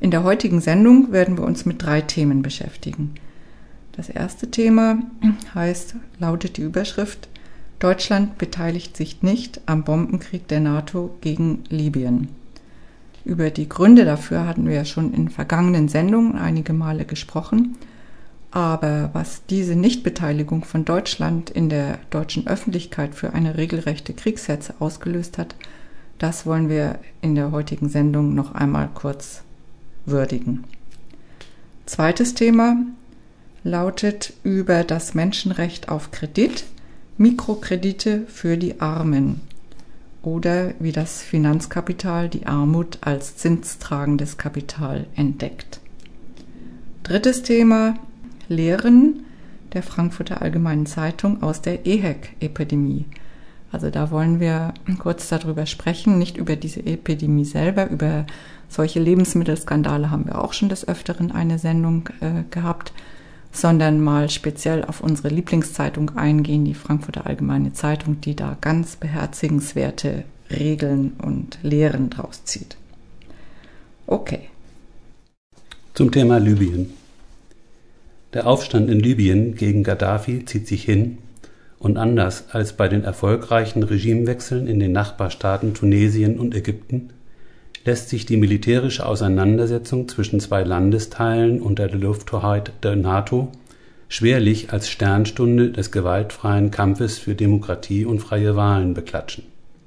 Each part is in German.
In der heutigen Sendung werden wir uns mit 3 Themen beschäftigen. Das erste Thema lautet die Überschrift: Deutschland beteiligt sich nicht am Bombenkrieg der NATO gegen Libyen. Über die Gründe dafür hatten wir ja schon in vergangenen Sendungen einige Male gesprochen. Aber was diese Nichtbeteiligung von Deutschland in der deutschen Öffentlichkeit für eine regelrechte Kriegshetze ausgelöst hat, das wollen wir in der heutigen Sendung noch einmal kurz würdigen. Zweites Thema lautet über das Menschenrecht auf Kredit, Mikrokredite für die Armen oder wie das Finanzkapital die Armut als zinstragendes Kapital entdeckt. Drittes Thema: Lehren der Frankfurter Allgemeinen Zeitung aus der EHEC-Epidemie. Also da wollen wir kurz darüber sprechen, nicht über diese Epidemie selber, über solche Lebensmittelskandale haben wir auch schon des Öfteren eine Sendung gehabt, sondern mal speziell auf unsere Lieblingszeitung eingehen, die Frankfurter Allgemeine Zeitung, die da ganz beherzigenswerte Regeln und Lehren draus zieht. Okay. Zum Thema Libyen. Der Aufstand in Libyen gegen Gaddafi zieht sich hin und anders als bei den erfolgreichen Regimewechseln in den Nachbarstaaten Tunesien und Ägypten lässt sich die militärische Auseinandersetzung zwischen 2 Landesteilen unter der Lufthoheit der NATO schwerlich als Sternstunde des gewaltfreien Kampfes für Demokratie und freie Wahlen beklatschen.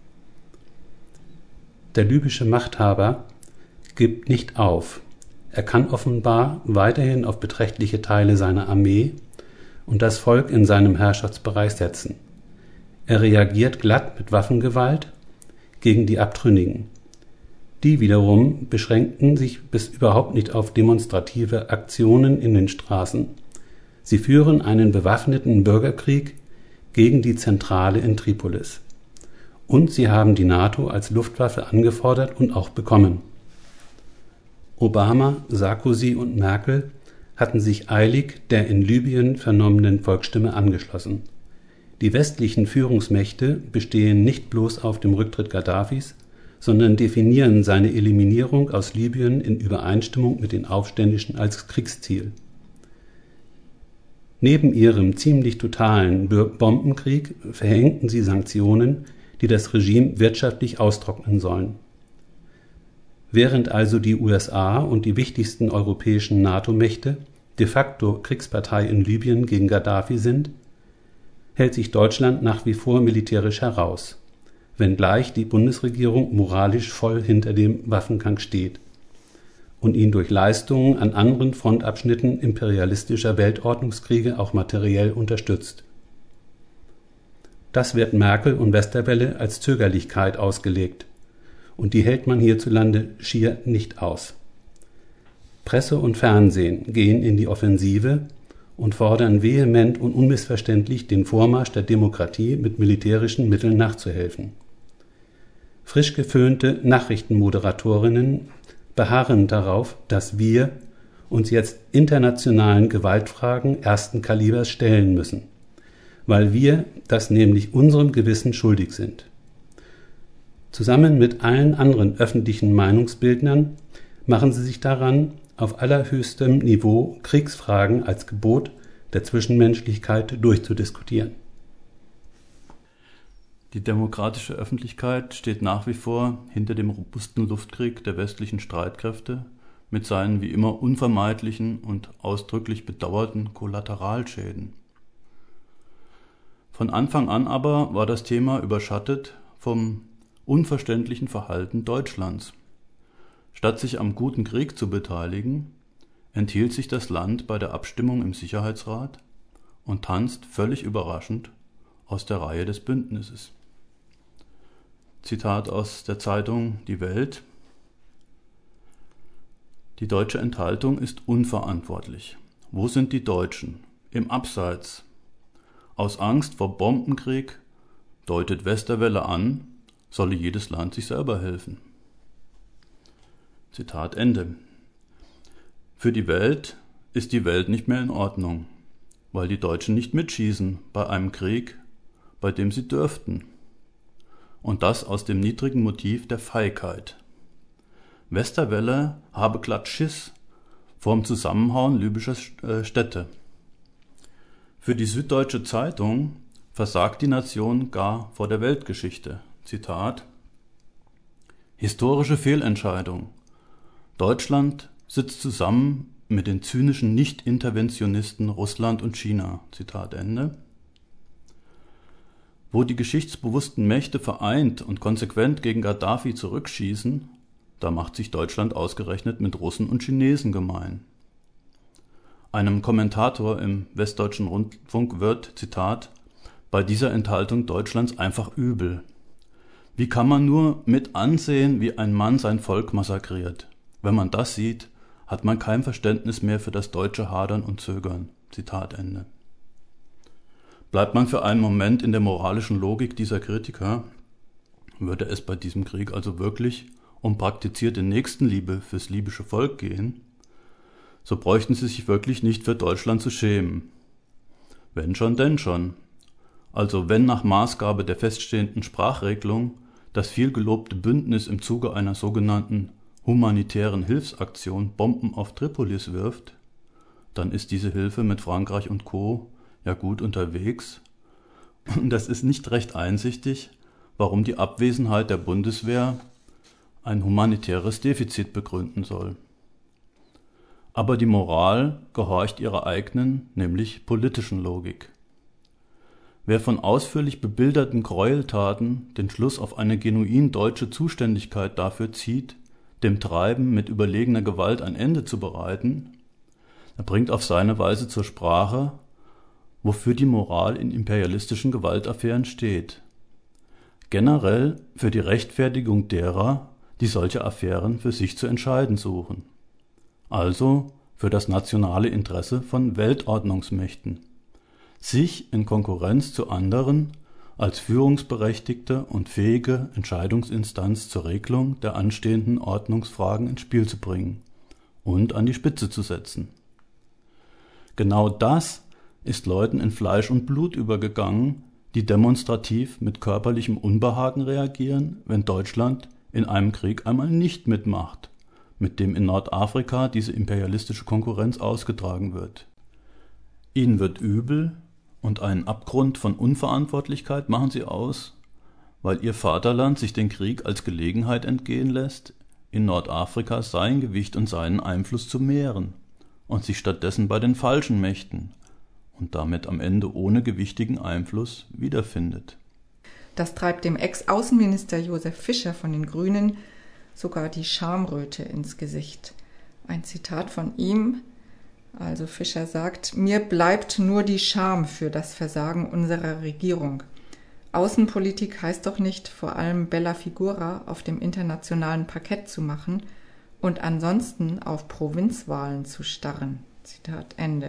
Der libysche Machthaber gibt nicht auf. Er kann offenbar weiterhin auf beträchtliche Teile seiner Armee und das Volk in seinem Herrschaftsbereich setzen. Er reagiert glatt mit Waffengewalt gegen die Abtrünnigen. Die wiederum beschränkten sich bis überhaupt nicht auf demonstrative Aktionen in den Straßen. Sie führen einen bewaffneten Bürgerkrieg gegen die Zentrale in Tripolis. Und sie haben die NATO als Luftwaffe angefordert und auch bekommen. Obama, Sarkozy und Merkel hatten sich eilig der in Libyen vernommenen Volksstimme angeschlossen. Die westlichen Führungsmächte bestehen nicht bloß auf dem Rücktritt Gaddafis, sondern definieren seine Eliminierung aus Libyen in Übereinstimmung mit den Aufständischen als Kriegsziel. Neben ihrem ziemlich totalen Bombenkrieg verhängten sie Sanktionen, die das Regime wirtschaftlich austrocknen sollen. Während also die USA und die wichtigsten europäischen NATO-Mächte de facto Kriegspartei in Libyen gegen Gaddafi sind, hält sich Deutschland nach wie vor militärisch heraus, wenngleich die Bundesregierung moralisch voll hinter dem Waffengang steht und ihn durch Leistungen an anderen Frontabschnitten imperialistischer Weltordnungskriege auch materiell unterstützt. Das wird Merkel und Westerwelle als Zögerlichkeit ausgelegt, und die hält man hierzulande schier nicht aus. Presse und Fernsehen gehen in die Offensive und fordern vehement und unmissverständlich, den Vormarsch der Demokratie mit militärischen Mitteln nachzuhelfen. Frisch geföhnte Nachrichtenmoderatorinnen beharren darauf, dass wir uns jetzt internationalen Gewaltfragen ersten Kalibers stellen müssen, weil wir das nämlich unserem Gewissen schuldig sind. Zusammen mit allen anderen öffentlichen Meinungsbildnern machen sie sich daran, auf allerhöchstem Niveau Kriegsfragen als Gebot der Zwischenmenschlichkeit durchzudiskutieren. Die demokratische Öffentlichkeit steht nach wie vor hinter dem robusten Luftkrieg der westlichen Streitkräfte mit seinen wie immer unvermeidlichen und ausdrücklich bedauerten Kollateralschäden. Von Anfang an aber war das Thema überschattet vom unverständlichen Verhalten Deutschlands. Statt sich am guten Krieg zu beteiligen, enthielt sich das Land bei der Abstimmung im Sicherheitsrat und tanzt völlig überraschend aus der Reihe des Bündnisses. Zitat aus der Zeitung Die Welt: Die deutsche Enthaltung ist unverantwortlich. Wo sind die Deutschen? Im Abseits. Aus Angst vor Bombenkrieg deutet Westerwelle an, solle jedes Land sich selber helfen. Zitat Ende. Für die Welt ist die Welt nicht mehr in Ordnung, weil die Deutschen nicht mitschießen bei einem Krieg, bei dem sie dürften. Und das aus dem niedrigen Motiv der Feigheit. Westerwelle habe glatt Schiss vorm Zusammenhauen libyscher Städte. Für die Süddeutsche Zeitung versagt die Nation gar vor der Weltgeschichte. Zitat: Historische Fehlentscheidung. Deutschland sitzt zusammen mit den zynischen Nicht-Interventionisten Russland und China. Zitat Ende. Wo die geschichtsbewussten Mächte vereint und konsequent gegen Gaddafi zurückschießen, da macht sich Deutschland ausgerechnet mit Russen und Chinesen gemein. Einem Kommentator im Westdeutschen Rundfunk wird, Zitat, bei dieser Enthaltung Deutschlands einfach übel. Wie kann man nur mit ansehen, wie ein Mann sein Volk massakriert? Wenn man das sieht, hat man kein Verständnis mehr für das deutsche Hadern und Zögern. Zitat Ende. Bleibt man für einen Moment in der moralischen Logik dieser Kritiker, würde es bei diesem Krieg also wirklich um praktizierte Nächstenliebe fürs libysche Volk gehen, so bräuchten sie sich wirklich nicht für Deutschland zu schämen. Wenn schon, denn schon. Also wenn nach Maßgabe der feststehenden Sprachregelung das vielgelobte Bündnis im Zuge einer sogenannten humanitären Hilfsaktion Bomben auf Tripolis wirft, dann ist diese Hilfe mit Frankreich und Co. ja gut unterwegs. Und das ist nicht recht einsichtig, warum die Abwesenheit der Bundeswehr ein humanitäres Defizit begründen soll. Aber die Moral gehorcht ihrer eigenen, nämlich politischen Logik. Wer von ausführlich bebilderten Gräueltaten den Schluss auf eine genuin deutsche Zuständigkeit dafür zieht, dem Treiben mit überlegener Gewalt ein Ende zu bereiten, er bringt auf seine Weise zur Sprache, wofür die Moral in imperialistischen Gewaltaffären steht. Generell für die Rechtfertigung derer, die solche Affären für sich zu entscheiden suchen. Also für das nationale Interesse von Weltordnungsmächten, sich in Konkurrenz zu anderen als führungsberechtigte und fähige Entscheidungsinstanz zur Regelung der anstehenden Ordnungsfragen ins Spiel zu bringen und an die Spitze zu setzen. Genau das ist Leuten in Fleisch und Blut übergegangen, die demonstrativ mit körperlichem Unbehagen reagieren, wenn Deutschland in einem Krieg einmal nicht mitmacht, mit dem in Nordafrika diese imperialistische Konkurrenz ausgetragen wird. Ihnen wird übel und einen Abgrund von Unverantwortlichkeit machen sie aus, weil ihr Vaterland sich den Krieg als Gelegenheit entgehen lässt, in Nordafrika sein Gewicht und seinen Einfluss zu mehren und sich stattdessen bei den falschen Mächten und damit am Ende ohne gewichtigen Einfluss wiederfindet. Das treibt dem Ex-Außenminister Josef Fischer von den Grünen sogar die Schamröte ins Gesicht. Ein Zitat von ihm, also Fischer sagt: Mir bleibt nur die Scham für das Versagen unserer Regierung. Außenpolitik heißt doch nicht, vor allem Bella Figura auf dem internationalen Parkett zu machen und ansonsten auf Provinzwahlen zu starren. Zitat Ende.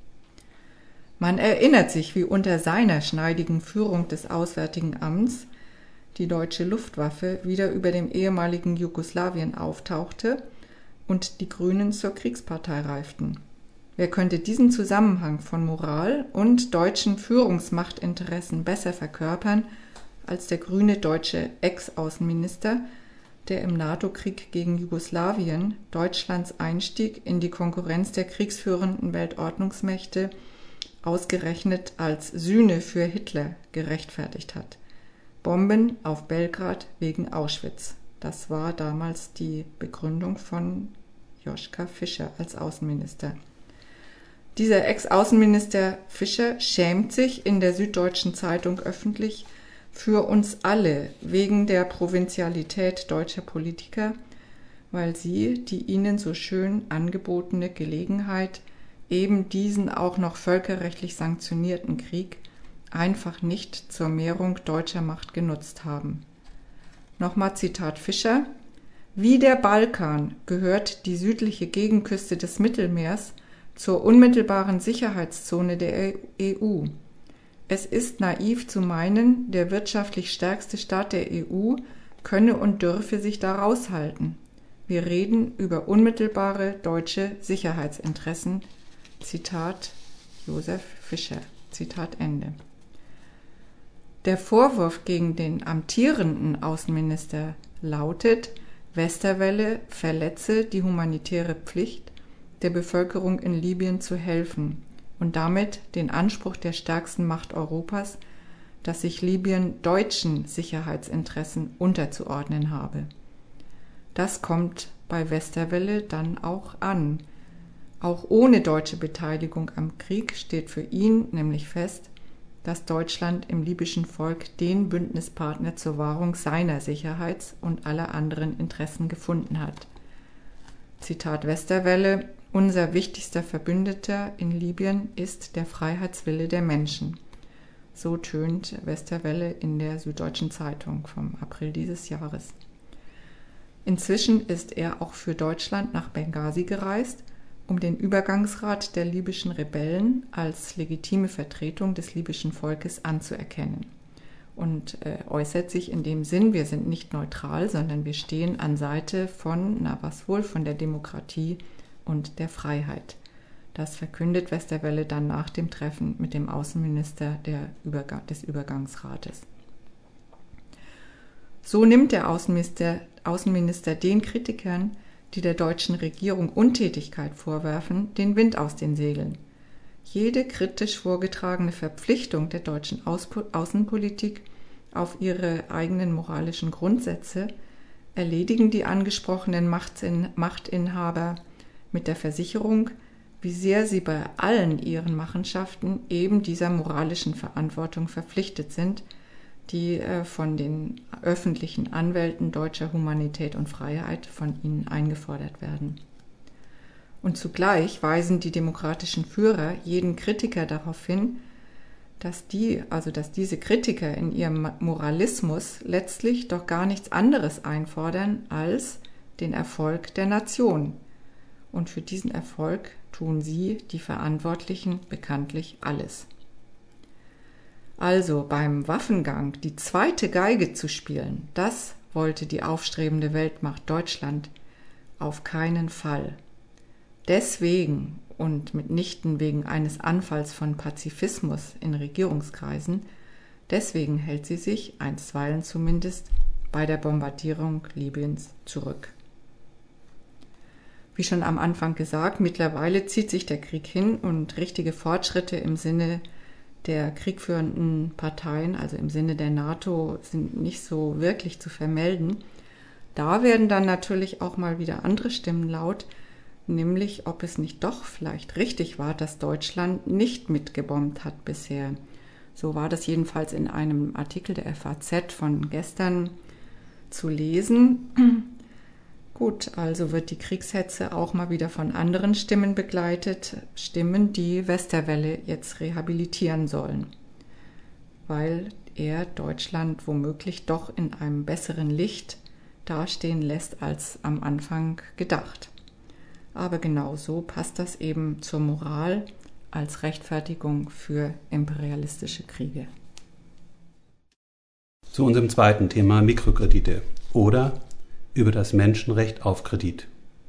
Man erinnert sich, wie unter seiner schneidigen Führung des Auswärtigen Amts die deutsche Luftwaffe wieder über dem ehemaligen Jugoslawien auftauchte und die Grünen zur Kriegspartei reiften. Wer könnte diesen Zusammenhang von Moral und deutschen Führungsmachtinteressen besser verkörpern als der grüne deutsche Ex-Außenminister, der im NATO-Krieg gegen Jugoslawien Deutschlands Einstieg in die Konkurrenz der kriegsführenden Weltordnungsmächte ausgerechnet als Sühne für Hitler gerechtfertigt hat. Bomben auf Belgrad wegen Auschwitz. Das war damals die Begründung von Joschka Fischer als Außenminister. Dieser Ex-Außenminister Fischer schämt sich in der Süddeutschen Zeitung öffentlich für uns alle wegen der Provinzialität deutscher Politiker, weil sie die ihnen so schön angebotene Gelegenheit, eben diesen auch noch völkerrechtlich sanktionierten Krieg einfach nicht zur Mehrung deutscher Macht genutzt haben. Nochmal Zitat Fischer: Wie der Balkan gehört die südliche Gegenküste des Mittelmeers zur unmittelbaren Sicherheitszone der EU. Es ist naiv zu meinen, der wirtschaftlich stärkste Staat der EU könne und dürfe sich da raushalten. Wir reden über unmittelbare deutsche Sicherheitsinteressen. Zitat Josef Fischer. Zitat Ende. Der Vorwurf gegen den amtierenden Außenminister lautet, Westerwelle verletze die humanitäre Pflicht der Bevölkerung in Libyen zu helfen und damit den Anspruch der stärksten Macht Europas, dass sich Libyen deutschen Sicherheitsinteressen unterzuordnen habe. Das kommt bei Westerwelle dann auch an. Auch ohne deutsche Beteiligung am Krieg steht für ihn nämlich fest, dass Deutschland im libyschen Volk den Bündnispartner zur Wahrung seiner Sicherheits- und aller anderen Interessen gefunden hat. Zitat Westerwelle: Unser wichtigster Verbündeter in Libyen ist der Freiheitswille der Menschen. So tönt Westerwelle in der Süddeutschen Zeitung vom April dieses Jahres. Inzwischen ist er auch für Deutschland nach Benghazi gereist, um den Übergangsrat der libyschen Rebellen als legitime Vertretung des libyschen Volkes anzuerkennen. Und äußert sich in dem Sinn, wir sind nicht neutral, sondern wir stehen an Seite von, von der Demokratie und der Freiheit. Das verkündet Westerwelle dann nach dem Treffen mit dem Außenminister des Übergangsrates. So nimmt der Außenminister den Kritikern, die der deutschen Regierung Untätigkeit vorwerfen, den Wind aus den Segeln. Jede kritisch vorgetragene Verpflichtung der deutschen Außenpolitik auf ihre eigenen moralischen Grundsätze erledigen die angesprochenen Machtinhaber mit der Versicherung, wie sehr sie bei allen ihren Machenschaften eben dieser moralischen Verantwortung verpflichtet sind, die von den öffentlichen Anwälten deutscher Humanität und Freiheit von ihnen eingefordert werden. Und zugleich weisen die demokratischen Führer jeden Kritiker darauf hin, dass diese Kritiker in ihrem Moralismus letztlich doch gar nichts anderes einfordern als den Erfolg der Nation. Und für diesen Erfolg tun sie, die Verantwortlichen, bekanntlich alles. Also beim Waffengang die zweite Geige zu spielen, das wollte die aufstrebende Weltmacht Deutschland auf keinen Fall. Deswegen und mitnichten wegen eines Anfalls von Pazifismus in Regierungskreisen, deswegen hält sie sich, einstweilen zumindest, bei der Bombardierung Libyens zurück. Wie schon am Anfang gesagt, mittlerweile zieht sich der Krieg hin und richtige Fortschritte im Sinne der kriegführenden Parteien, also im Sinne der NATO, sind nicht so wirklich zu vermelden. Da werden dann natürlich auch mal wieder andere Stimmen laut, nämlich ob es nicht doch vielleicht richtig war, dass Deutschland nicht mitgebombt hat bisher. So war das jedenfalls in einem Artikel der FAZ von gestern zu lesen. Gut, also wird die Kriegshetze auch mal wieder von anderen Stimmen begleitet, Stimmen, die Westerwelle jetzt rehabilitieren sollen, weil er Deutschland womöglich doch in einem besseren Licht dastehen lässt als am Anfang gedacht. Aber genauso passt das eben zur Moral als Rechtfertigung für imperialistische Kriege. Zu unserem zweiten Thema Mikrokredite oder über das Menschenrecht auf Kredit.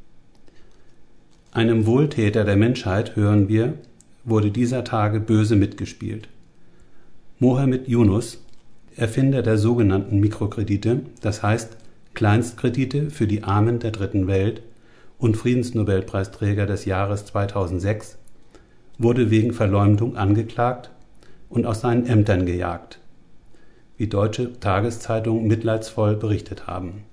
Einem Wohltäter der Menschheit, hören wir, wurde dieser Tage böse mitgespielt. Mohammed Yunus, Erfinder der sogenannten Mikrokredite, das heißt Kleinstkredite für die Armen der dritten Welt und Friedensnobelpreisträger des Jahres 2006, wurde wegen Verleumdung angeklagt und aus seinen Ämtern gejagt, wie deutsche Tageszeitungen mitleidsvoll berichtet haben.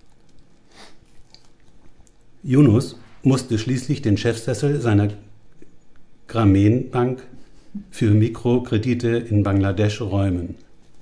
Yunus musste schließlich den Chefsessel seiner Grameen-Bank für Mikrokredite in Bangladesch räumen.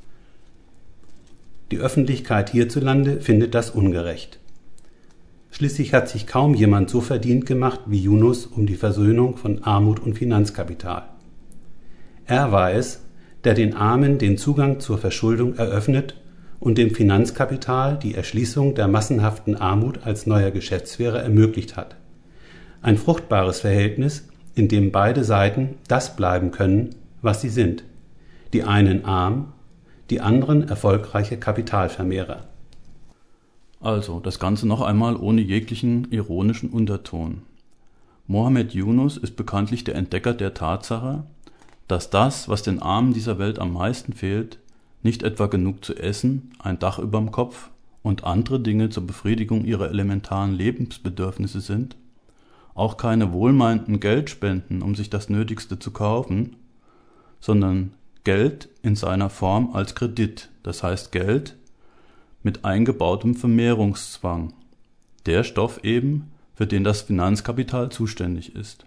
Die Öffentlichkeit hierzulande findet das ungerecht. Schließlich hat sich kaum jemand so verdient gemacht wie Yunus um die Versöhnung von Armut und Finanzkapital. Er war es, der den Armen den Zugang zur Verschuldung eröffnet und dem Finanzkapital die Erschließung der massenhaften Armut als neuer Geschäftssphäre ermöglicht hat. Ein fruchtbares Verhältnis, in dem beide Seiten das bleiben können, was sie sind. Die einen arm, die anderen erfolgreiche Kapitalvermehrer. Also, das Ganze noch einmal ohne jeglichen ironischen Unterton. Mohammed Yunus ist bekanntlich der Entdecker der Tatsache, dass das, was den Armen dieser Welt am meisten fehlt, nicht etwa genug zu essen, ein Dach überm Kopf und andere Dinge zur Befriedigung ihrer elementaren Lebensbedürfnisse sind, auch keine wohlmeinten Geldspenden, um sich das Nötigste zu kaufen, sondern Geld in seiner Form als Kredit, das heißt Geld mit eingebautem Vermehrungszwang, der Stoff eben, für den das Finanzkapital zuständig ist.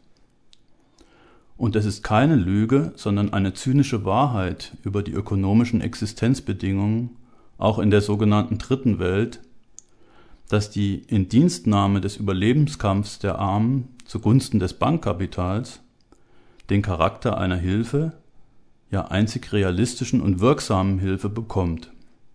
Und es ist keine Lüge, sondern eine zynische Wahrheit über die ökonomischen Existenzbedingungen, auch in der sogenannten Dritten Welt, dass die Indienstnahme des Überlebenskampfs der Armen zugunsten des Bankkapitals den Charakter einer Hilfe, ja einzig realistischen und wirksamen Hilfe bekommt.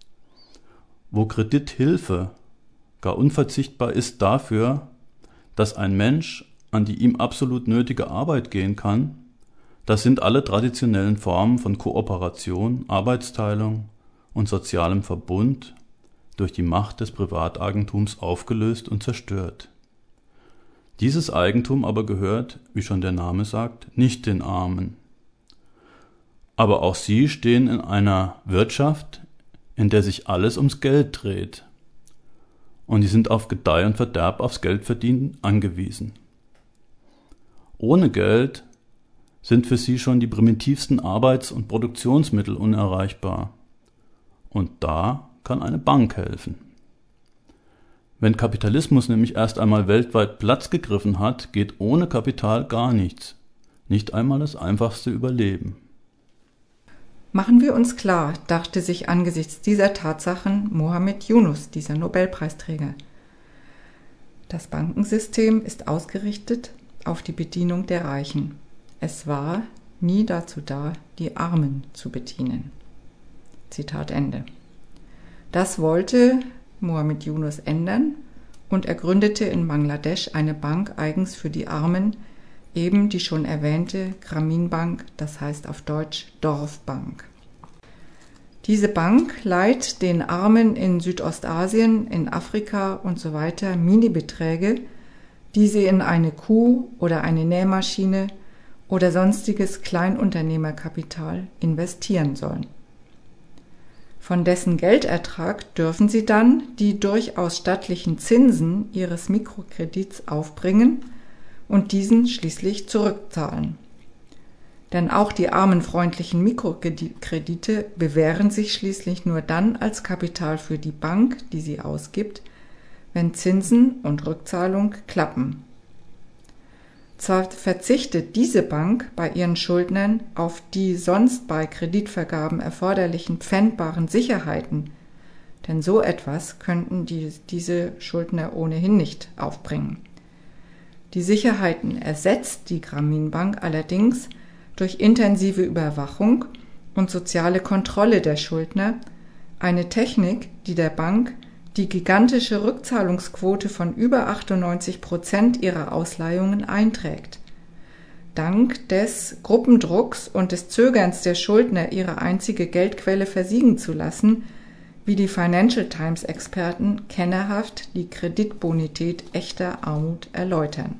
Wo Kredithilfe gar unverzichtbar ist dafür, dass ein Mensch an die ihm absolut nötige Arbeit gehen kann, das sind alle traditionellen Formen von Kooperation, Arbeitsteilung und sozialem Verbund durch die Macht des Privateigentum aufgelöst und zerstört. Dieses Eigentum aber gehört, wie schon der Name sagt, nicht den Armen. Aber auch sie stehen in einer Wirtschaft, in der sich alles ums Geld dreht. Und die sind auf Gedeih und Verderb aufs Geldverdienen angewiesen. Ohne Geld sind für sie schon die primitivsten Arbeits- und Produktionsmittel unerreichbar. Und da kann eine Bank helfen. Wenn Kapitalismus nämlich erst einmal weltweit Platz gegriffen hat, geht ohne Kapital gar nichts. Nicht einmal das einfachste Überleben. Machen wir uns klar, dachte sich angesichts dieser Tatsachen Mohammed Yunus, dieser Nobelpreisträger. Das Bankensystem ist ausgerichtet auf die Bedienung der Reichen. Es war nie dazu da, die Armen zu bedienen. Zitat Ende. Das wollte Mohammed Yunus ändern und er gründete in Bangladesch eine Bank eigens für die Armen, eben die schon erwähnte Grameen Bank, das heißt auf Deutsch Dorfbank. Diese Bank leiht den Armen in Südostasien, in Afrika und so weiter Minibeträge, die sie in eine Kuh oder eine Nähmaschine oder sonstiges Kleinunternehmerkapital investieren sollen. Von dessen Geldertrag dürfen sie dann die durchaus stattlichen Zinsen ihres Mikrokredits aufbringen und diesen schließlich zurückzahlen. Denn auch die armenfreundlichen Mikrokredite bewähren sich schließlich nur dann als Kapital für die Bank, die sie ausgibt, wenn Zinsen und Rückzahlung klappen. Zwar verzichtet diese Bank bei ihren Schuldnern auf die sonst bei Kreditvergaben erforderlichen pfändbaren Sicherheiten, denn so etwas könnten diese Schuldner ohnehin nicht aufbringen. Die Sicherheiten ersetzt die Grameen Bank allerdings durch intensive Überwachung und soziale Kontrolle der Schuldner, eine Technik, die der Bank die gigantische Rückzahlungsquote von über 98% ihrer Ausleihungen einträgt. Dank des Gruppendrucks und des Zögerns der Schuldner, ihre einzige Geldquelle versiegen zu lassen, wie die Financial Times Experten kennerhaft die Kreditbonität echter Armut erläutern.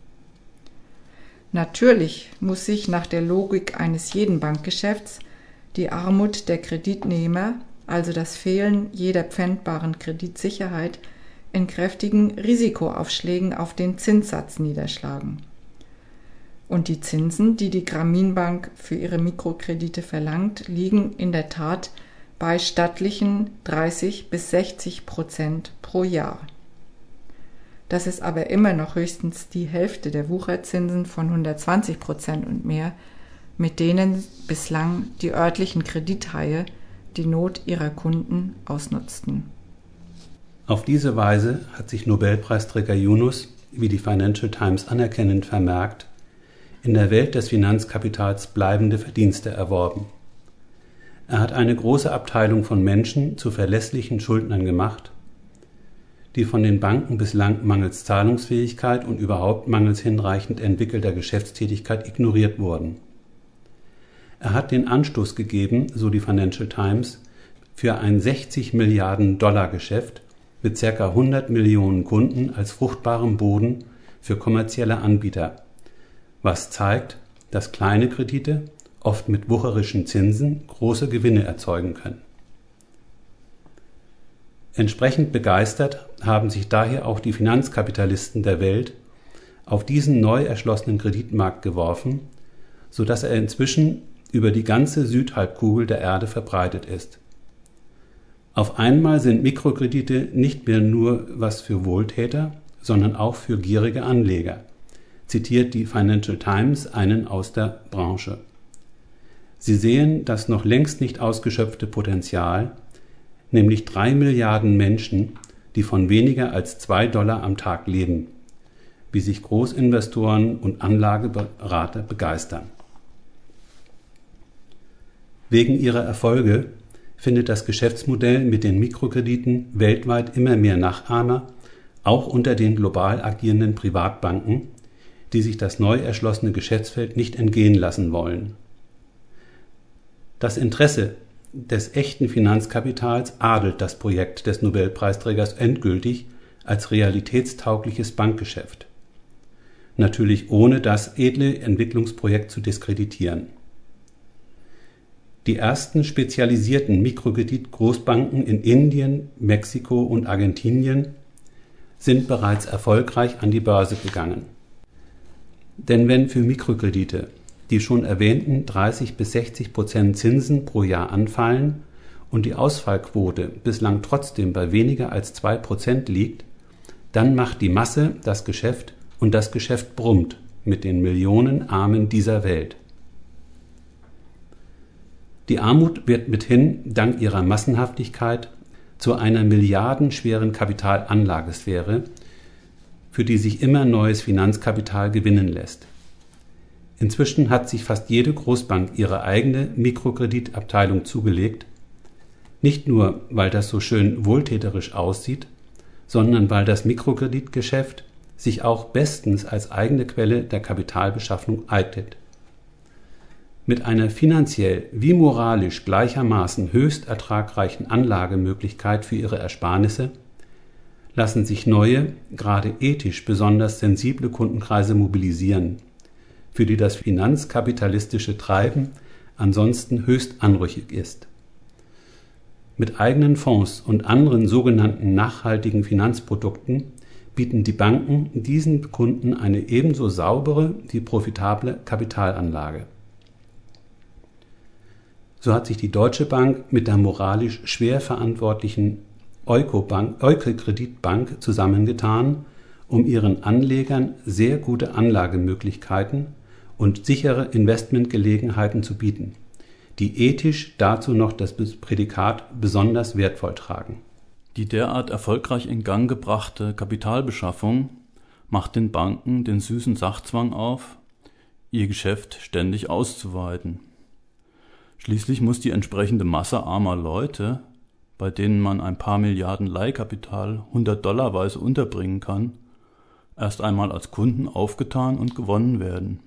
Natürlich muss sich nach der Logik eines jeden Bankgeschäfts die Armut der Kreditnehmer, also das Fehlen jeder pfändbaren Kreditsicherheit, in kräftigen Risikoaufschlägen auf den Zinssatz niederschlagen. Und die Zinsen, die die Grameen Bank für ihre Mikrokredite verlangt, liegen in der Tat bei stattlichen 30-60% pro Jahr. Das ist aber immer noch höchstens die Hälfte der Wucherzinsen von 120% und mehr, mit denen bislang die örtlichen Kredithaie die Not ihrer Kunden ausnutzten. Auf diese Weise hat sich Nobelpreisträger Yunus, wie die Financial Times anerkennend vermerkt, in der Welt des Finanzkapitals bleibende Verdienste erworben. Er hat eine große Abteilung von Menschen zu verlässlichen Schuldnern gemacht, die von den Banken bislang mangels Zahlungsfähigkeit und überhaupt mangels hinreichend entwickelter Geschäftstätigkeit ignoriert wurden. Er hat den Anstoß gegeben, so die Financial Times, für ein 60 Milliarden Dollar Geschäft mit ca. 100 Millionen Kunden als fruchtbarem Boden für kommerzielle Anbieter, was zeigt, dass kleine Kredite, oft mit wucherischen Zinsen, große Gewinne erzeugen können. Entsprechend begeistert haben sich daher auch die Finanzkapitalisten der Welt auf diesen neu erschlossenen Kreditmarkt geworfen, sodass er inzwischen über die ganze Südhalbkugel der Erde verbreitet ist. Auf einmal sind Mikrokredite nicht mehr nur was für Wohltäter, sondern auch für gierige Anleger, zitiert die Financial Times einen aus der Branche. Sie sehen das noch längst nicht ausgeschöpfte Potenzial, nämlich 3 Milliarden Menschen, die von weniger als $2 am Tag leben, wie sich Großinvestoren und Anlageberater begeistern. Wegen ihrer Erfolge findet das Geschäftsmodell mit den Mikrokrediten weltweit immer mehr Nachahmer, auch unter den global agierenden Privatbanken, die sich das neu erschlossene Geschäftsfeld nicht entgehen lassen wollen. Das Interesse des echten Finanzkapitals adelt das Projekt des Nobelpreisträgers endgültig als realitätstaugliches Bankgeschäft. Natürlich ohne das edle Entwicklungsprojekt zu diskreditieren. Die ersten spezialisierten Mikrokredit-Großbanken in Indien, Mexiko und Argentinien sind bereits erfolgreich an die Börse gegangen. Denn wenn für Mikrokredite die schon erwähnten 30-60% Zinsen pro Jahr anfallen und die Ausfallquote bislang trotzdem bei weniger als 2% liegt, dann macht die Masse das Geschäft und das Geschäft brummt mit den Millionen Armen dieser Welt. Die Armut wird mithin dank ihrer Massenhaftigkeit zu einer milliardenschweren Kapitalanlagesphäre, für die sich immer neues Finanzkapital gewinnen lässt. Inzwischen hat sich fast jede Großbank ihre eigene Mikrokreditabteilung zugelegt, nicht nur, weil das so schön wohltäterisch aussieht, sondern weil das Mikrokreditgeschäft sich auch bestens als eigene Quelle der Kapitalbeschaffung eignet. Mit einer finanziell wie moralisch gleichermaßen höchst ertragreichen Anlagemöglichkeit für ihre Ersparnisse lassen sich neue, gerade ethisch besonders sensible Kundenkreise mobilisieren, für die das finanzkapitalistische Treiben ansonsten höchst anrüchig ist. Mit eigenen Fonds und anderen sogenannten nachhaltigen Finanzprodukten bieten die Banken diesen Kunden eine ebenso saubere wie profitable Kapitalanlage. So hat sich die Deutsche Bank mit der moralisch schwer verantwortlichen Euco-Kreditbank zusammengetan, um ihren Anlegern sehr gute Anlagemöglichkeiten und sichere Investmentgelegenheiten zu bieten, die ethisch dazu noch das Prädikat besonders wertvoll tragen. Die derart erfolgreich in Gang gebrachte Kapitalbeschaffung macht den Banken den süßen Sachzwang auf, ihr Geschäft ständig auszuweiten. Schließlich muss die entsprechende Masse armer Leute, bei denen man ein paar Milliarden Leihkapital $100-weise unterbringen kann, erst einmal als Kunden aufgetan und gewonnen werden.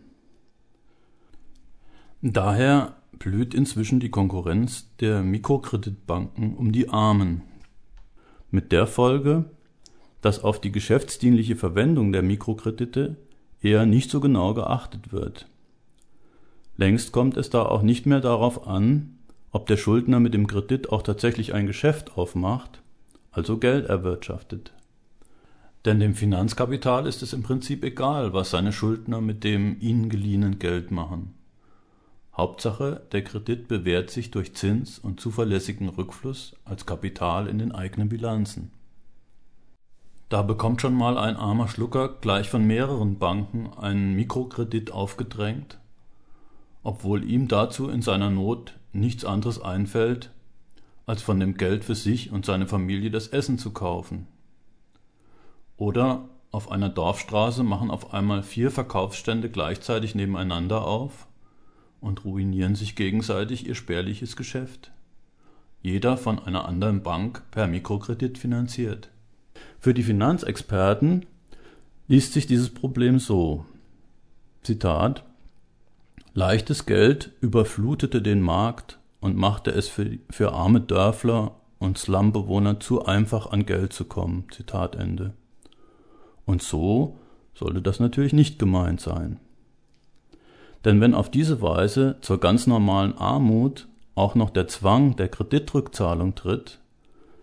Daher blüht inzwischen die Konkurrenz der Mikrokreditbanken um die Armen. Mit der Folge, dass auf die geschäftsdienliche Verwendung der Mikrokredite eher nicht so genau geachtet wird. Längst kommt es da auch nicht mehr darauf an, ob der Schuldner mit dem Kredit auch tatsächlich ein Geschäft aufmacht, also Geld erwirtschaftet. Denn dem Finanzkapital ist es im Prinzip egal, was seine Schuldner mit dem ihnen geliehenen Geld machen. Hauptsache, der Kredit bewährt sich durch Zins und zuverlässigen Rückfluss als Kapital in den eigenen Bilanzen. Da bekommt schon mal ein armer Schlucker gleich von mehreren Banken einen Mikrokredit aufgedrängt, obwohl ihm dazu in seiner Not nichts anderes einfällt, als von dem Geld für sich und seine Familie das Essen zu kaufen. Oder auf einer Dorfstraße machen auf einmal 4 Verkaufsstände gleichzeitig nebeneinander auf und ruinieren sich gegenseitig ihr spärliches Geschäft. Jeder von einer anderen Bank per Mikrokredit finanziert. Für die Finanzexperten liest sich dieses Problem so: Zitat: Leichtes Geld überflutete den Markt und machte es für arme Dörfler und Slumbewohner zu einfach an Geld zu kommen. Zitat Ende. Und so sollte das natürlich nicht gemeint sein. Denn wenn auf diese Weise zur ganz normalen Armut auch noch der Zwang der Kreditrückzahlung tritt,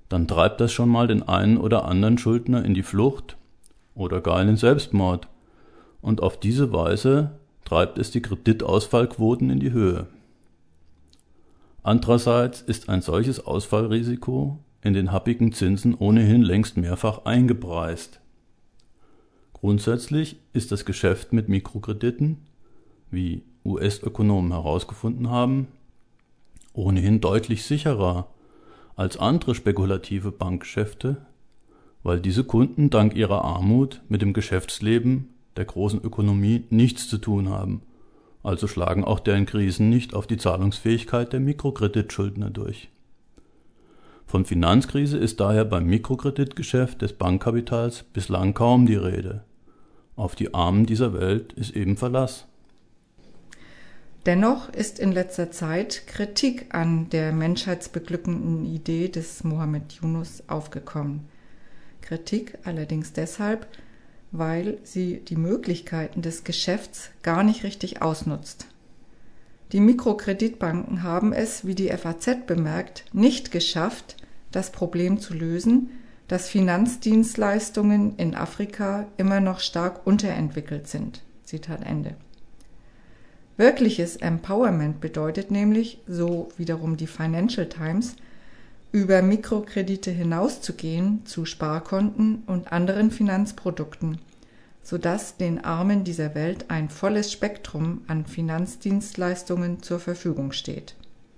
dann treibt das schon mal den einen oder anderen Schuldner in die Flucht oder gar in den Selbstmord. Und auf diese Weise treibt es die Kreditausfallquoten in die Höhe. Andererseits ist ein solches Ausfallrisiko in den happigen Zinsen ohnehin längst mehrfach eingepreist. Grundsätzlich ist das Geschäft mit Mikrokrediten, wie US-Ökonomen herausgefunden haben, ohnehin deutlich sicherer als andere spekulative Bankgeschäfte, weil diese Kunden dank ihrer Armut mit dem Geschäftsleben der großen Ökonomie nichts zu tun haben, also schlagen auch deren Krisen nicht auf die Zahlungsfähigkeit der Mikrokreditschuldner durch. Von Finanzkrise ist daher beim Mikrokreditgeschäft des Bankkapitals bislang kaum die Rede. Auf die Armen dieser Welt ist eben Verlass. Dennoch ist in letzter Zeit Kritik an der menschheitsbeglückenden Idee des Mohammed Yunus aufgekommen. Kritik allerdings deshalb, weil sie die Möglichkeiten des Geschäfts gar nicht richtig ausnutzt. Die Mikrokreditbanken haben es, wie die FAZ bemerkt, nicht geschafft, das Problem zu lösen, dass Finanzdienstleistungen in Afrika immer noch stark unterentwickelt sind. Zitat Ende. Wirkliches Empowerment bedeutet nämlich, so wiederum die Financial Times, über Mikrokredite hinauszugehen zu Sparkonten und anderen Finanzprodukten, sodass den Armen dieser Welt ein volles Spektrum an Finanzdienstleistungen zur Verfügung steht.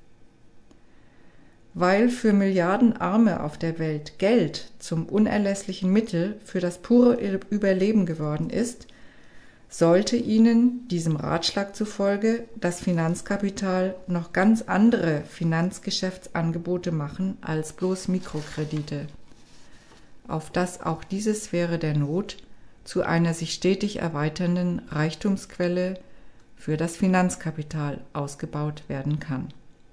Weil für Milliarden Arme auf der Welt Geld zum unerlässlichen Mittel für das pure Überleben geworden ist, sollte ihnen, diesem Ratschlag zufolge, das Finanzkapital noch ganz andere Finanzgeschäftsangebote machen als bloß Mikrokredite, auf dass auch diese Sphäre der Not zu einer sich stetig erweiternden Reichtumsquelle für das Finanzkapital ausgebaut werden kann.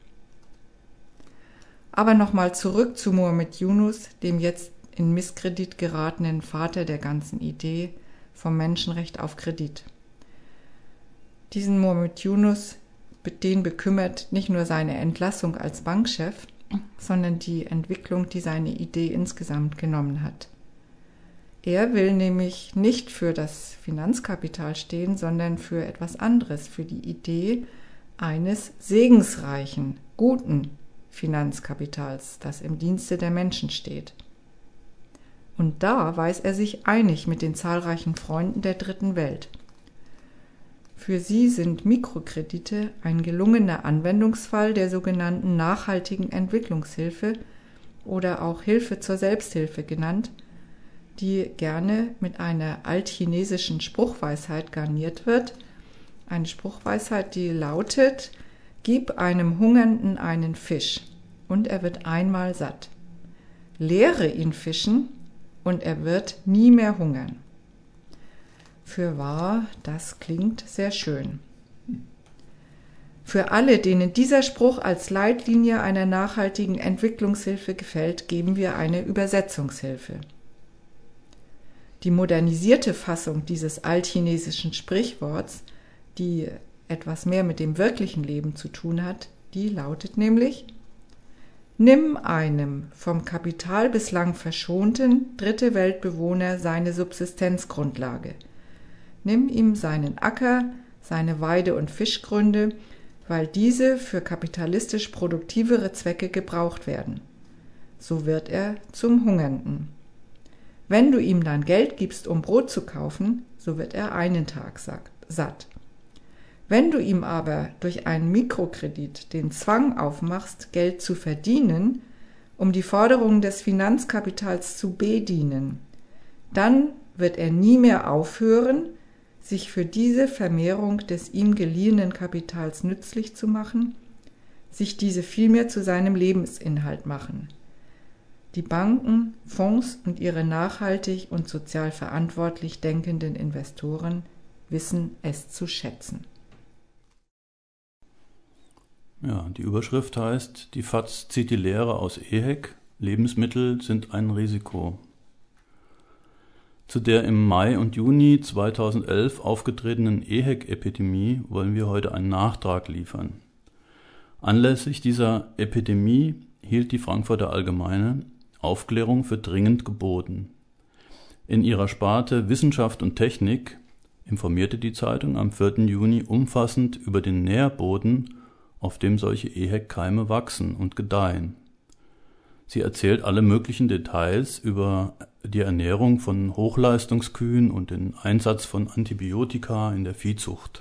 Aber nochmal zurück zu Mohammed Yunus, dem jetzt in Misskredit geratenen Vater der ganzen Idee vom Menschenrecht auf Kredit. Diesen Mohammed Yunus, den bekümmert nicht nur seine Entlassung als Bankchef, sondern die Entwicklung, die seine Idee insgesamt genommen hat. Er will nämlich nicht für das Finanzkapital stehen, sondern für etwas anderes, für die Idee eines segensreichen, guten Finanzkapitals, das im Dienste der Menschen steht. Und da weiß er sich einig mit den zahlreichen Freunden der Dritten Welt. Für sie sind Mikrokredite ein gelungener Anwendungsfall der sogenannten nachhaltigen Entwicklungshilfe oder auch Hilfe zur Selbsthilfe genannt, die gerne mit einer altchinesischen Spruchweisheit garniert wird. Eine Spruchweisheit, die lautet: Gib einem Hungernden einen Fisch, und er wird einmal satt. Lehre ihn fischen, und er wird nie mehr hungern. Fürwahr, das klingt sehr schön. Für alle, denen dieser Spruch als Leitlinie einer nachhaltigen Entwicklungshilfe gefällt, geben wir eine Übersetzungshilfe. Die modernisierte Fassung dieses altchinesischen Sprichworts, die etwas mehr mit dem wirklichen Leben zu tun hat, die lautet nämlich: Nimm einem vom Kapital bislang verschonten Dritte-Welt-Bewohner seine Subsistenzgrundlage. Nimm ihm seinen Acker, seine Weide- und Fischgründe, weil diese für kapitalistisch produktivere Zwecke gebraucht werden. So wird er zum Hungernden. Wenn du ihm dann Geld gibst, um Brot zu kaufen, so wird er einen Tag satt. Wenn du ihm aber durch einen Mikrokredit den Zwang aufmachst, Geld zu verdienen, um die Forderungen des Finanzkapitals zu bedienen, dann wird er nie mehr aufhören, sich für diese Vermehrung des ihm geliehenen Kapitals nützlich zu machen, sich diese vielmehr zu seinem Lebensinhalt machen. Die Banken, Fonds und ihre nachhaltig und sozial verantwortlich denkenden Investoren wissen es zu schätzen. Ja, die Überschrift heißt, die FAZ zieht die Lehre aus EHEC, Lebensmittel sind ein Risiko. Zu der im Mai und Juni 2011 aufgetretenen EHEC-Epidemie wollen wir heute einen Nachtrag liefern. Anlässlich dieser Epidemie hielt die Frankfurter Allgemeine Aufklärung für dringend geboten. In ihrer Sparte Wissenschaft und Technik informierte die Zeitung am 4. Juni umfassend über den Nährboden, auf dem solche EHEC-Keime wachsen und gedeihen. Sie erzählt alle möglichen Details über die Ernährung von Hochleistungskühen und den Einsatz von Antibiotika in der Viehzucht.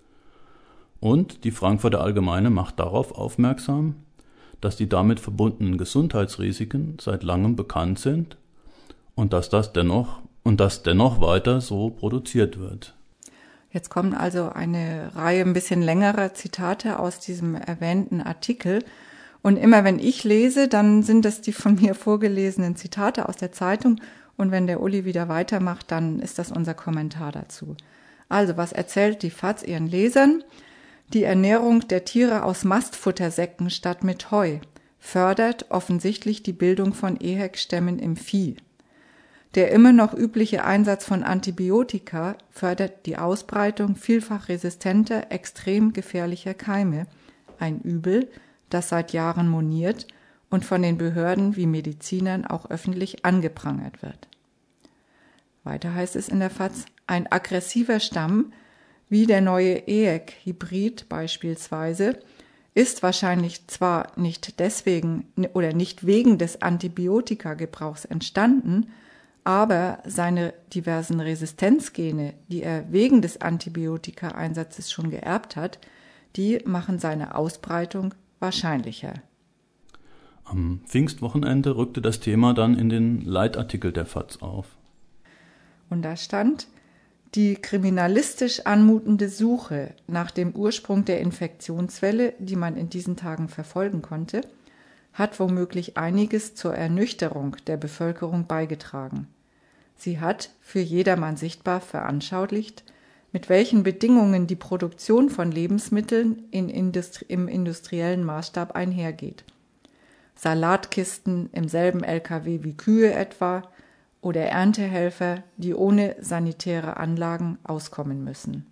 Und die Frankfurter Allgemeine macht darauf aufmerksam, dass die damit verbundenen Gesundheitsrisiken seit langem bekannt sind und dass dennoch weiter so produziert wird. Jetzt kommen also eine Reihe ein bisschen längerer Zitate aus diesem erwähnten Artikel. Und immer wenn ich lese, dann sind das die von mir vorgelesenen Zitate aus der Zeitung. Und wenn der Uli wieder weitermacht, dann ist das unser Kommentar dazu. Also, was erzählt die FAZ ihren Lesern? Die Ernährung der Tiere aus Mastfuttersäcken statt mit Heu fördert offensichtlich die Bildung von EHEC-Stämmen im Vieh. Der immer noch übliche Einsatz von Antibiotika fördert die Ausbreitung vielfach resistenter, extrem gefährlicher Keime, ein Übel, das seit Jahren moniert und von den Behörden wie Medizinern auch öffentlich angeprangert wird. Weiter heißt es in der FAZ, ein aggressiver Stamm, wie der neue EHEC-Hybrid beispielsweise, ist wahrscheinlich zwar nicht deswegen oder nicht wegen des Antibiotika-Gebrauchs entstanden, aber seine diversen Resistenzgene, die er wegen des Antibiotika-Einsatzes schon geerbt hat, die machen seine Ausbreitung wahrscheinlicher. Am Pfingstwochenende rückte das Thema dann in den Leitartikel der FAZ auf. Und da stand, die kriminalistisch anmutende Suche nach dem Ursprung der Infektionswelle, die man in diesen Tagen verfolgen konnte, hat womöglich einiges zur Ernüchterung der Bevölkerung beigetragen. Sie hat für jedermann sichtbar veranschaulicht, mit welchen Bedingungen die Produktion von Lebensmitteln im industriellen Maßstab einhergeht. Salatkisten im selben LKW wie Kühe etwa oder Erntehelfer, die ohne sanitäre Anlagen auskommen müssen.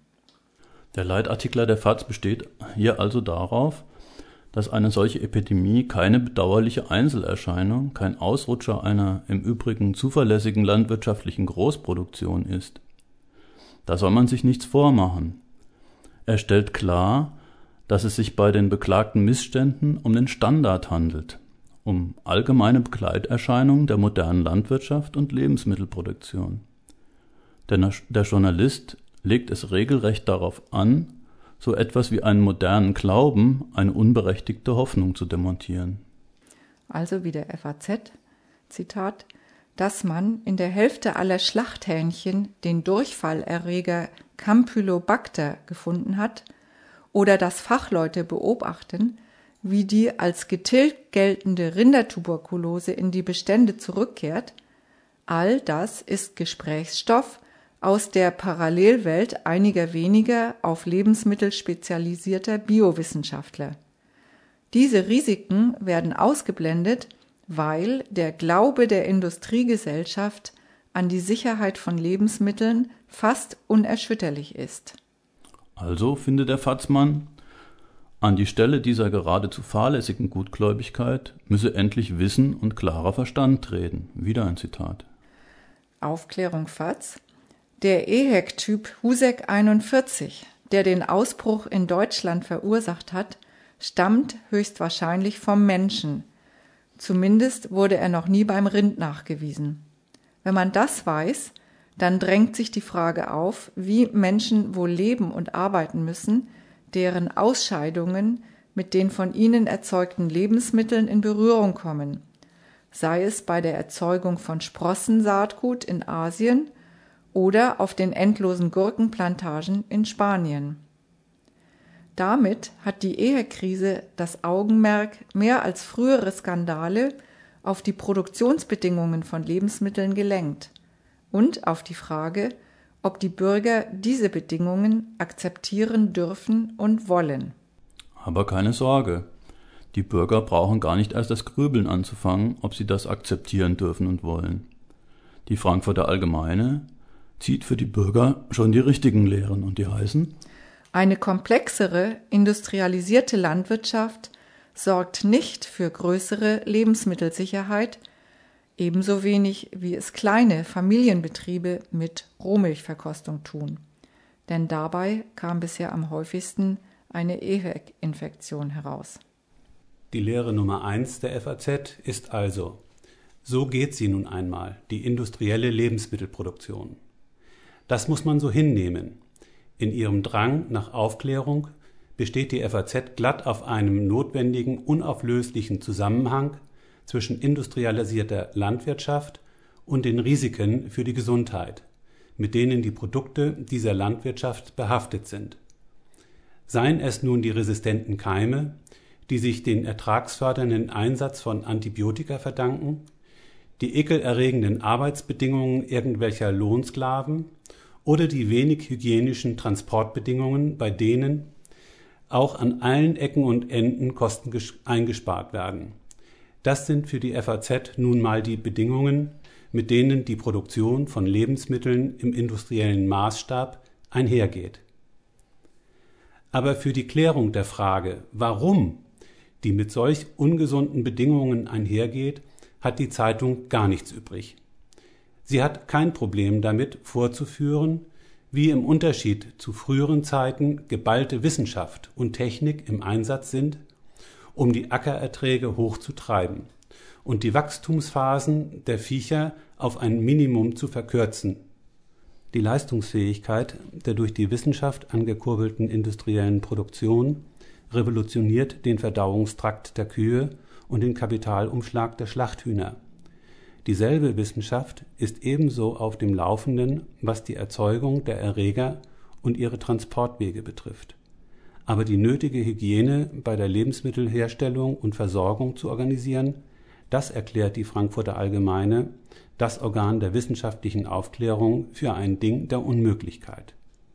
Der Leitartikler der FAZ besteht hier also darauf, dass eine solche Epidemie keine bedauerliche Einzelerscheinung, kein Ausrutscher einer im Übrigen zuverlässigen landwirtschaftlichen Großproduktion ist. Da soll man sich nichts vormachen. Er stellt klar, dass es sich bei den beklagten Missständen um den Standard handelt, um allgemeine Begleiterscheinungen der modernen Landwirtschaft und Lebensmittelproduktion. Denn der Journalist legt es regelrecht darauf an, so etwas wie einen modernen Glauben, eine unberechtigte Hoffnung zu demontieren. Also wie der FAZ, Zitat, dass man in der Hälfte aller Schlachthähnchen den Durchfallerreger Campylobacter gefunden hat oder dass Fachleute beobachten, wie die als getilgt geltende Rindertuberkulose in die Bestände zurückkehrt, all das ist Gesprächsstoff aus der Parallelwelt einiger weniger auf Lebensmittel spezialisierter Biowissenschaftler. Diese Risiken werden ausgeblendet, weil der Glaube der Industriegesellschaft an die Sicherheit von Lebensmitteln fast unerschütterlich ist. Also findet der FAZ-Mann, an die Stelle dieser geradezu fahrlässigen Gutgläubigkeit müsse endlich Wissen und klarer Verstand treten. Wieder ein Zitat. Aufklärung FAZ. Der EHEC-Typ Husek 41, der den Ausbruch in Deutschland verursacht hat, stammt höchstwahrscheinlich vom Menschen. Zumindest wurde er noch nie beim Rind nachgewiesen. Wenn man das weiß, dann drängt sich die Frage auf, wie Menschen wohl leben und arbeiten müssen, deren Ausscheidungen mit den von ihnen erzeugten Lebensmitteln in Berührung kommen, sei es bei der Erzeugung von Sprossensaatgut in Asien oder auf den endlosen Gurkenplantagen in Spanien. Damit hat die EHEC-Krise das Augenmerk mehr als frühere Skandale auf die Produktionsbedingungen von Lebensmitteln gelenkt und auf die Frage, ob die Bürger diese Bedingungen akzeptieren dürfen und wollen. Aber keine Sorge, die Bürger brauchen gar nicht erst das Grübeln anzufangen, ob sie das akzeptieren dürfen und wollen. Die Frankfurter Allgemeine zieht für die Bürger schon die richtigen Lehren und die heißen: Eine komplexere, industrialisierte Landwirtschaft sorgt nicht für größere Lebensmittelsicherheit, ebenso wenig wie es kleine Familienbetriebe mit Rohmilchverkostung tun. Denn dabei kam bisher am häufigsten eine EHEC-Infektion heraus. Die Lehre Nummer 1 der FAZ ist also: So geht sie nun einmal, die industrielle Lebensmittelproduktion. Das muss man so hinnehmen. In ihrem Drang nach Aufklärung besteht die FAZ glatt auf einem notwendigen, unauflöslichen Zusammenhang zwischen industrialisierter Landwirtschaft und den Risiken für die Gesundheit, mit denen die Produkte dieser Landwirtschaft behaftet sind. Seien es nun die resistenten Keime, die sich den ertragsfördernden Einsatz von Antibiotika verdanken, die ekelerregenden Arbeitsbedingungen irgendwelcher Lohnsklaven oder die wenig hygienischen Transportbedingungen, bei denen auch an allen Ecken und Enden Kosten eingespart werden. Das sind für die FAZ nun mal die Bedingungen, mit denen die Produktion von Lebensmitteln im industriellen Maßstab einhergeht. Aber für die Klärung der Frage, warum die mit solch ungesunden Bedingungen einhergeht, hat die Zeitung gar nichts übrig. Sie hat kein Problem damit, vorzuführen, wie im Unterschied zu früheren Zeiten geballte Wissenschaft und Technik im Einsatz sind, um die Ackererträge hochzutreiben und die Wachstumsphasen der Viecher auf ein Minimum zu verkürzen. Die Leistungsfähigkeit der durch die Wissenschaft angekurbelten industriellen Produktion revolutioniert den Verdauungstrakt der Kühe und den Kapitalumschlag der Schlachthühner. Dieselbe Wissenschaft ist ebenso auf dem Laufenden, was die Erzeugung der Erreger und ihre Transportwege betrifft. Aber die nötige Hygiene bei der Lebensmittelherstellung und Versorgung zu organisieren, das erklärt die Frankfurter Allgemeine, das Organ der wissenschaftlichen Aufklärung, für ein Ding der Unmöglichkeit.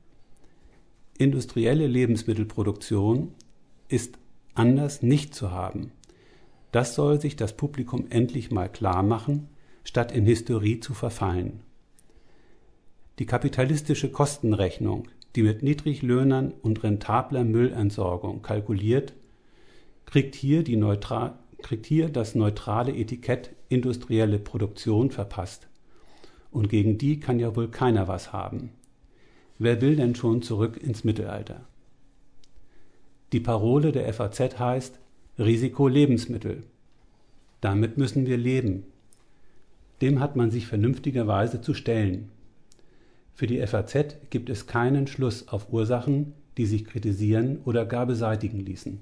Industrielle Lebensmittelproduktion ist anders nicht zu haben. Das soll sich das Publikum endlich mal klar machen, statt in Hysterie zu verfallen. Die kapitalistische Kostenrechnung, die mit Niedriglöhnern und rentabler Müllentsorgung kalkuliert, kriegt hier das neutrale Etikett industrielle Produktion verpasst. Und gegen die kann ja wohl keiner was haben. Wer will denn schon zurück ins Mittelalter? Die Parole der FAZ heißt Risiko Lebensmittel. Damit müssen wir leben. Dem hat man sich vernünftigerweise zu stellen. Für die FAZ gibt es keinen Schluss auf Ursachen, die sich kritisieren oder gar beseitigen ließen.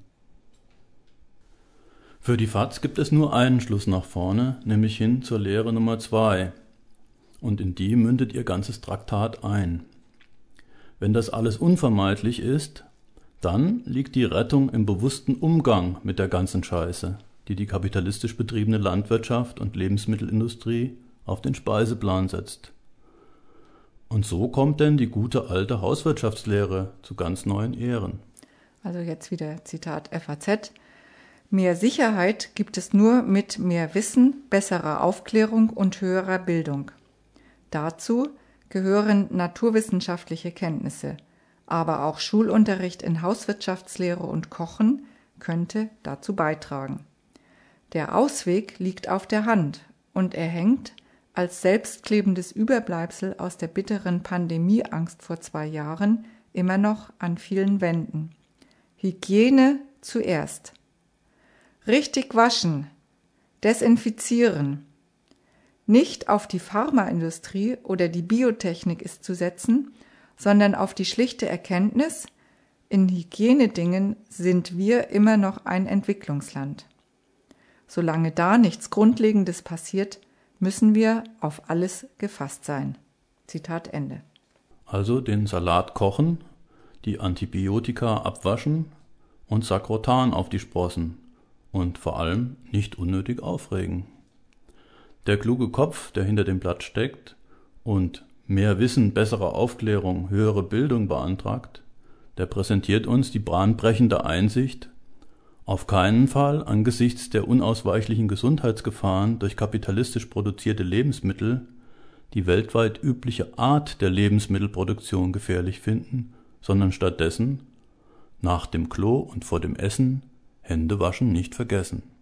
Für die FAZ gibt es nur einen Schluss nach vorne, nämlich hin zur Lehre Nummer 2. Und in die mündet ihr ganzes Traktat ein. Wenn das alles unvermeidlich ist, dann liegt die Rettung im bewussten Umgang mit der ganzen Scheiße, die die kapitalistisch betriebene Landwirtschaft und Lebensmittelindustrie auf den Speiseplan setzt. Und so kommt denn die gute alte Hauswirtschaftslehre zu ganz neuen Ehren. Also jetzt wieder Zitat FAZ. Mehr Sicherheit gibt es nur mit mehr Wissen, besserer Aufklärung und höherer Bildung. Dazu gehören naturwissenschaftliche Kenntnisse, aber auch Schulunterricht in Hauswirtschaftslehre und Kochen könnte dazu beitragen. Der Ausweg liegt auf der Hand und er hängt als selbstklebendes Überbleibsel aus der bitteren Pandemieangst vor 2 Jahren immer noch an vielen Wänden. Hygiene zuerst. Richtig waschen, desinfizieren. Nicht auf die Pharmaindustrie oder die Biotechnik ist zu setzen, sondern auf die schlichte Erkenntnis, in Hygienedingen sind wir immer noch ein Entwicklungsland. Solange da nichts Grundlegendes passiert, müssen wir auf alles gefasst sein. Zitat Ende. Also den Salat kochen, die Antibiotika abwaschen und Sakrotan auf die Sprossen und vor allem nicht unnötig aufregen. Der kluge Kopf, der hinter dem Blatt steckt und mehr Wissen, bessere Aufklärung, höhere Bildung beantragt, der präsentiert uns die bahnbrechende Einsicht, auf keinen Fall angesichts der unausweichlichen Gesundheitsgefahren durch kapitalistisch produzierte Lebensmittel die weltweit übliche Art der Lebensmittelproduktion gefährlich finden, sondern stattdessen nach dem Klo und vor dem Essen Hände waschen nicht vergessen.